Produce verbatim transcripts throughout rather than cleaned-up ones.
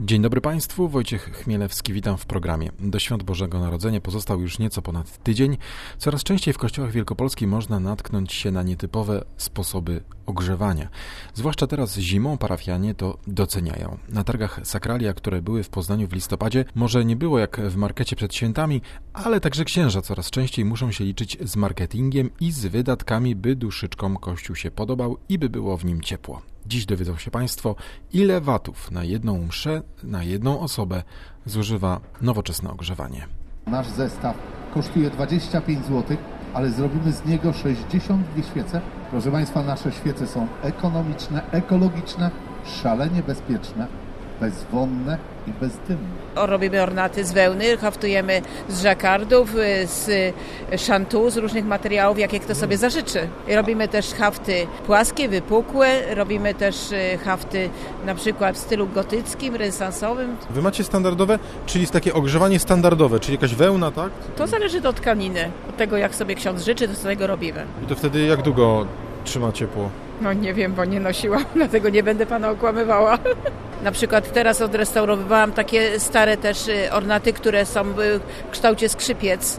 Dzień dobry Państwu, Wojciech Chmielewski, witam w programie. Do Świąt Bożego Narodzenia pozostał już nieco ponad tydzień. Coraz częściej w kościołach wielkopolskich można natknąć się na nietypowe sposoby ogrzewania. Zwłaszcza teraz zimą parafianie to doceniają. Na targach Sakralia, które były w Poznaniu w listopadzie, może nie było jak w markecie przed świętami, ale także księża coraz częściej muszą się liczyć z marketingiem i z wydatkami, by duszyczkom Kościół się podobał i by było w nim ciepło. Dziś dowiedzą się Państwo, ile watów na jedną mszę, na jedną osobę zużywa nowoczesne ogrzewanie. Nasz zestaw kosztuje dwadzieścia pięć złotych, ale zrobimy z niego sześćdziesiąt dwie świece. Proszę Państwa, nasze świece są ekonomiczne, ekologiczne, szalenie bezpieczne, bezwonne i bezdymne. Robimy ornaty z wełny, haftujemy z żakardów, z szantu, z różnych materiałów, jakie kto sobie zażyczy. Robimy też hafty płaskie, wypukłe, robimy też hafty na przykład w stylu gotyckim, renesansowym. Wy macie standardowe, czyli jest takie ogrzewanie standardowe, czyli jakaś wełna, tak? To zależy od tkaniny, od tego jak sobie ksiądz życzy, to z tego robimy. I to wtedy jak długo trzyma ciepło? No nie wiem, bo nie nosiłam, dlatego nie będę Pana okłamywała. Na przykład teraz odrestaurowywałam takie stare też ornaty, które są w kształcie skrzypiec.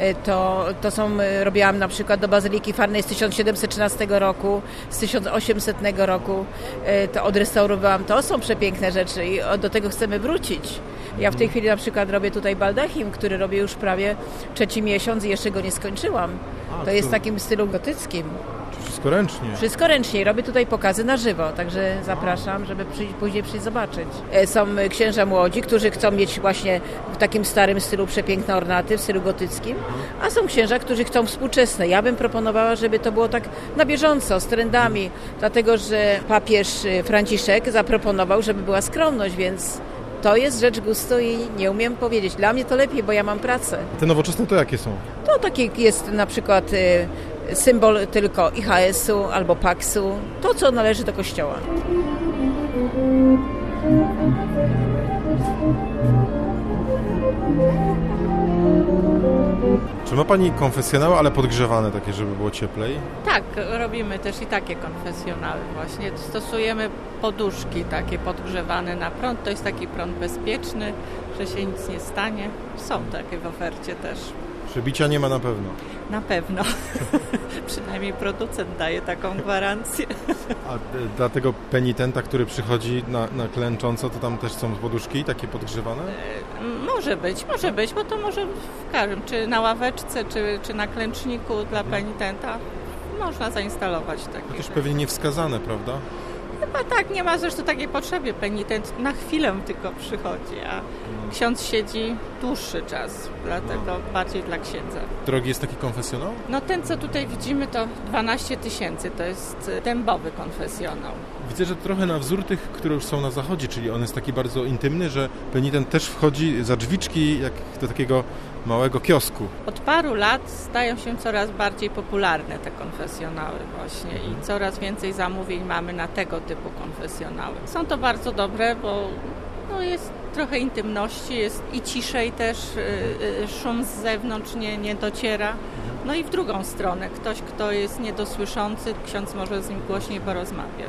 To, to są, robiłam na przykład do Bazyliki Farnej z tysiąc siedemset trzynastego roku, z tysiąc osiemsetnego roku. To odrestaurowałam. To są przepiękne rzeczy i do tego chcemy wrócić. Ja w tej chwili na przykład robię tutaj baldachim, który robię już prawie trzeci miesiąc i jeszcze go nie skończyłam. To jest w takim stylu gotyckim. Wszystko ręcznie. Wszystko ręcznie. Robię tutaj pokazy na żywo, także zapraszam, żeby przyjść, później przyjść zobaczyć. Są księża młodzi, którzy chcą mieć właśnie w takim starym stylu przepiękne ornaty, w stylu gotyckim, a są księża, którzy chcą współczesne. Ja bym proponowała, żeby to było tak na bieżąco, z trendami, dlatego że papież Franciszek zaproponował, żeby była skromność, więc to jest rzecz gustu i nie umiem powiedzieć. Dla mnie to lepiej, bo ja mam pracę. Te nowoczesne to jakie są? To takie jest na przykład symbol tylko I H S-u albo Paksu, to co należy do kościoła. Czy ma Pani konfesjonały, ale podgrzewane takie, żeby było cieplej? Tak, robimy też i takie konfesjonały właśnie. Stosujemy poduszki takie podgrzewane na prąd. To jest taki prąd bezpieczny, że się nic nie stanie. Są takie w ofercie też. Przebicia nie ma na pewno. Na pewno. Przynajmniej producent daje taką gwarancję. A dla tego penitenta, który przychodzi na, na klęcząco, to tam też są poduszki takie podgrzewane? E, może być, może być, bo to może w każdym, czy na ławeczce, czy, czy na klęczniku dla penitenta można zainstalować takie. To też pewnie niewskazane, prawda? Chyba tak, nie ma zresztą takiej potrzeby. Penitent na chwilę tylko przychodzi, a ksiądz siedzi dłuższy czas, dlatego no. bardziej dla księdza. Drogi jest taki konfesjonał? No ten, co tutaj widzimy, to dwanaście tysięcy, to jest dębowy konfesjonał. Widzę, że trochę na wzór tych, które już są na zachodzie, czyli on jest taki bardzo intymny, że penitent też wchodzi za drzwiczki jak do takiego małego kiosku. Od paru lat stają się coraz bardziej popularne te konfesjonały właśnie i coraz więcej zamówień mamy na tego typu konfesjonały. Są to bardzo dobre, bo no jest trochę intymności, jest i ciszej też, yy, szum z zewnątrz nie, nie dociera. No i w drugą stronę, ktoś, kto jest niedosłyszący, ksiądz może z nim głośniej porozmawiać.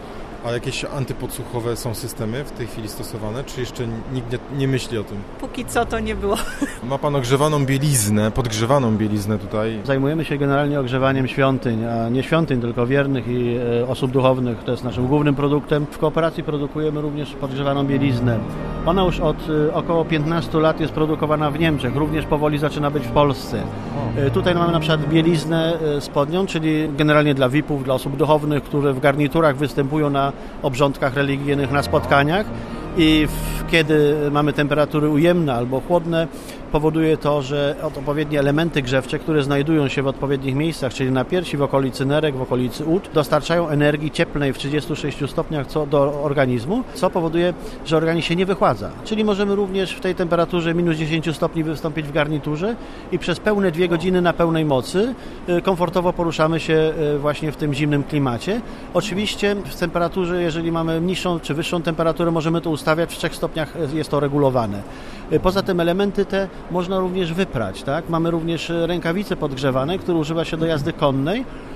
A jakieś antypodsłuchowe są systemy w tej chwili stosowane, czy jeszcze nikt nie, nie myśli o tym? Póki co to nie było. Ma Pan ogrzewaną bieliznę, podgrzewaną bieliznę tutaj. Zajmujemy się generalnie ogrzewaniem świątyń, a nie świątyń, tylko wiernych i e, osób duchownych. To jest naszym głównym produktem. W kooperacji produkujemy również podgrzewaną bieliznę. Ona już od e, około piętnastu lat jest produkowana w Niemczech, również powoli zaczyna być w Polsce. E, tutaj mamy na przykład bieliznę e, spodnią, czyli generalnie dla V I P-ów, dla osób duchownych, które w garniturach występują na obrządkach religijnych, na spotkaniach i w, kiedy mamy temperatury ujemne albo chłodne, powoduje to, że odpowiednie elementy grzewcze, które znajdują się w odpowiednich miejscach, czyli na piersi, w okolicy nerek, w okolicy ud, dostarczają energii cieplnej w trzydziestu sześciu stopniach co do organizmu, co powoduje, że organizm się nie wychładza. Czyli możemy również w tej temperaturze minus dziesięć stopni wystąpić w garniturze i przez pełne dwie godziny na pełnej mocy komfortowo poruszamy się właśnie w tym zimnym klimacie. Oczywiście w temperaturze, jeżeli mamy niższą czy wyższą temperaturę, możemy to ustawiać, w trzech stopniach jest to regulowane. Poza tym elementy te można również wyprać, tak? Mamy również rękawice podgrzewane, które używa się do jazdy konnej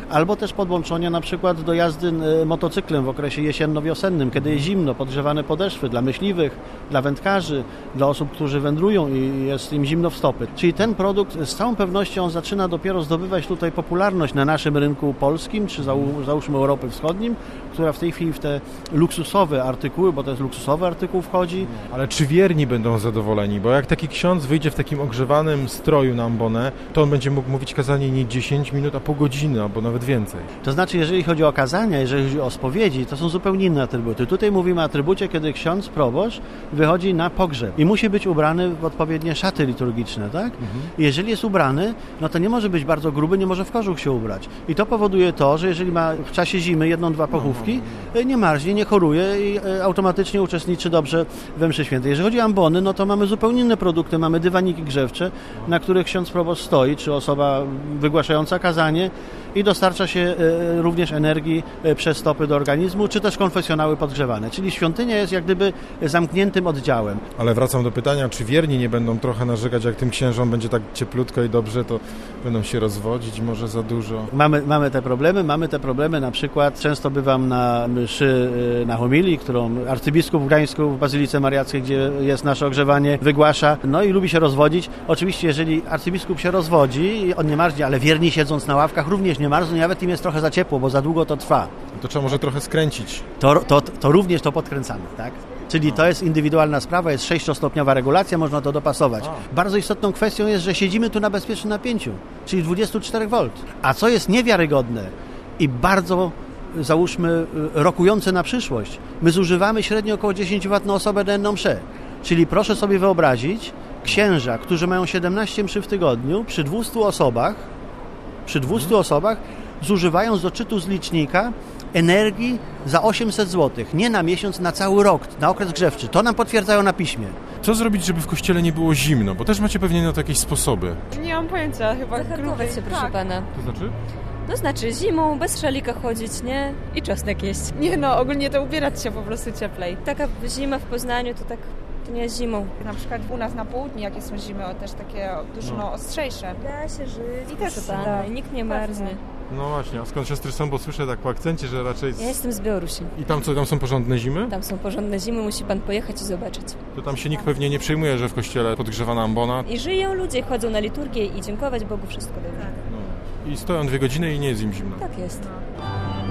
albo też podłączenia na przykład do jazdy motocyklem w okresie jesienno-wiosennym, kiedy jest zimno, podgrzewane podeszwy dla myśliwych, dla wędkarzy, dla osób, którzy wędrują i jest im zimno w stopy. Czyli ten produkt z całą pewnością zaczyna dopiero zdobywać tutaj popularność na naszym rynku polskim, czy załóżmy Europy Wschodnim, która w tej chwili w te luksusowe artykuły, bo to jest luksusowy artykuł wchodzi. Ale czy wierni będą zadowoleni? Bo jak taki ksiądz wyjdzie w takim ogrzewanym stroju na ambonę, to on będzie mógł mówić kazanie nie dziesięć minut, a pół godziny, albo nawet więcej. To znaczy, jeżeli chodzi o kazania, jeżeli chodzi o spowiedzi, to są zupełnie inne atrybuty. Tutaj mówimy o atrybucie, kiedy ksiądz, proboszcz wychodzi na pogrzeb i musi być ubrany w odpowiednie szaty liturgiczne, tak? Mhm. Jeżeli jest ubrany, no to nie może być bardzo gruby, nie może w kożuch się ubrać. I to powoduje to, że jeżeli ma w czasie zimy jedną, dwa pochówki, nie marznie, nie choruje i automatycznie uczestniczy dobrze we mszy świętej. Jeżeli chodzi o ambony, no to mamy zupełnie inne produkty. Mamy dywaniki grzewcze, na których ksiądz proboszcz stoi, czy osoba wygłaszająca kazanie i dostarcza się również energii przez stopy do organizmu, czy też konfesjonały podgrzewane. Czyli świątynia jest jak gdyby zamkniętym oddziałem. Ale wracam do pytania, czy wierni nie będą trochę narzekać, jak tym księżom będzie tak cieplutko i dobrze, to będą się rozwodzić może za dużo? Mamy, mamy te problemy, mamy te problemy na przykład, często bywam na mszy na homilii, którą arcybiskup w Gdańsku w Bazylice Mariackiej, gdzie jest nasze ogrzewanie, wygłasza, no i lubi się rozwodzić. Oczywiście, jeżeli arcybiskup się rozwodzi, on nie marznie, ale wierni siedząc na ławkach również nie marzną, nawet im jest trochę za ciepło, bo za długo to trwa. To trzeba może trochę skręcić. To, to, to również to podkręcamy, tak? Czyli to jest indywidualna sprawa, jest sześciostopniowa regulacja, można to dopasować. A. Bardzo istotną kwestią jest, że siedzimy tu na bezpiecznym napięciu, czyli dwadzieścia cztery wolt. A co jest niewiarygodne i bardzo, załóżmy, rokujące na przyszłość, my zużywamy średnio około dziesięć watów na osobę na jedną mszę. Czyli proszę sobie wyobrazić, księża, którzy mają siedemnaście mszy w tygodniu, przy dwustu osobach, przy dwustu hmm. osobach zużywają z odczytu z licznika energii za osiemset złotych, nie na miesiąc, na cały rok, na okres grzewczy. To nam potwierdzają na piśmie. Co zrobić, żeby w kościele nie było zimno? Bo też macie pewnie na to jakieś sposoby. Nie mam pojęcia, chyba zaharkować się, proszę tak. pana. To znaczy? To znaczy zimą, bez szalika chodzić, nie? I czosnek jeść. Nie no, ogólnie to ubierać się po prostu cieplej. Taka zima w Poznaniu to tak, to nie jest zimą. Na przykład u nas na południu, jakie są zimy, o, też takie dużo no. ostrzejsze. Da się żyć, I proszę też pana, da. i nikt nie marznie. No właśnie, a skąd siostry są, bo słyszę tak po akcencie, że raczej... Z... Ja jestem z Białorusi. I tam co, tam są porządne zimy? Tam są porządne zimy, musi pan pojechać i zobaczyć. To tam się nikt pewnie nie przejmuje, że w kościele podgrzewana ambona. I żyją ludzie, chodzą na liturgię i dziękować Bogu wszystko dobrze. Tak. No. I stoją dwie godziny i nie jest im zimno. Tak jest. No.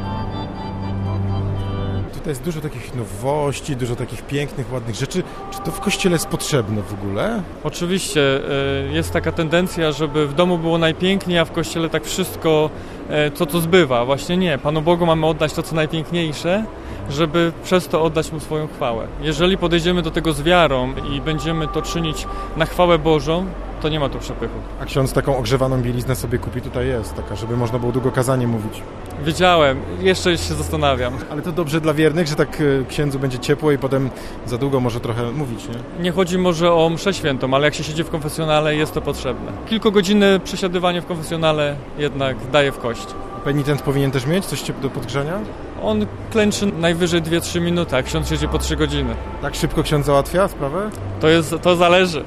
Tutaj jest dużo takich nowości, dużo takich pięknych, ładnych rzeczy. Czy to w kościele jest potrzebne w ogóle? Oczywiście. Jest taka tendencja, żeby w domu było najpiękniej, a w kościele tak wszystko, co to zbywa. Właśnie nie. Panu Bogu mamy oddać to, co najpiękniejsze, żeby przez to oddać Mu swoją chwałę. Jeżeli podejdziemy do tego z wiarą i będziemy to czynić na chwałę Bożą, to nie ma tu przepychu. A ksiądz taką ogrzewaną bieliznę sobie kupi, tutaj jest taka, żeby można było długo kazanie mówić. Wiedziałem, jeszcze się zastanawiam. Ale to dobrze dla wiernych, że tak księdzu będzie ciepło i potem za długo może trochę mówić, nie? Nie chodzi może o mszę świętą, ale jak się siedzi w konfesjonale, jest to potrzebne. Kilkugodzinne przesiadywanie w konfesjonale jednak daje w kość. Penitent powinien też mieć coś do podgrzania? On klęczy najwyżej dwie trzy minuty, a ksiądz siedzi po trzy godziny. Tak szybko ksiądz załatwia sprawę? To jest, to zależy.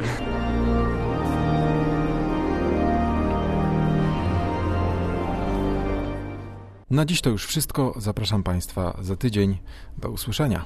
Na dziś to już wszystko. Zapraszam Państwa za tydzień. Do usłyszenia.